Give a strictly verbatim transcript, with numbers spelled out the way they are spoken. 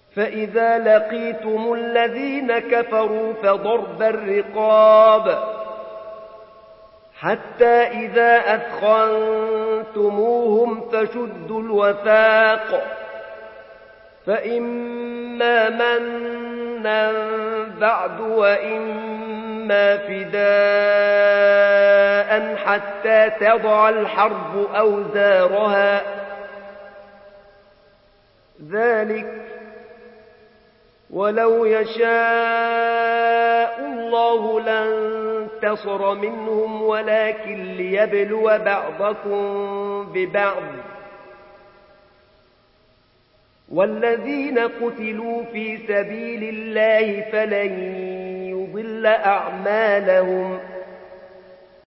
فإذا لقيتم الذين كفروا فضرب الرقاب حتى إذا أثخنتموهم فشدوا الوثاق فإما منا بعد وإما فداء حتى تضع الحرب أوزارها ذلك ولو يشاء الله لانتصر منهم ولكن ليبلو بعضكم ببعض والذين قتلوا في سبيل الله فلن يضل أعمالهم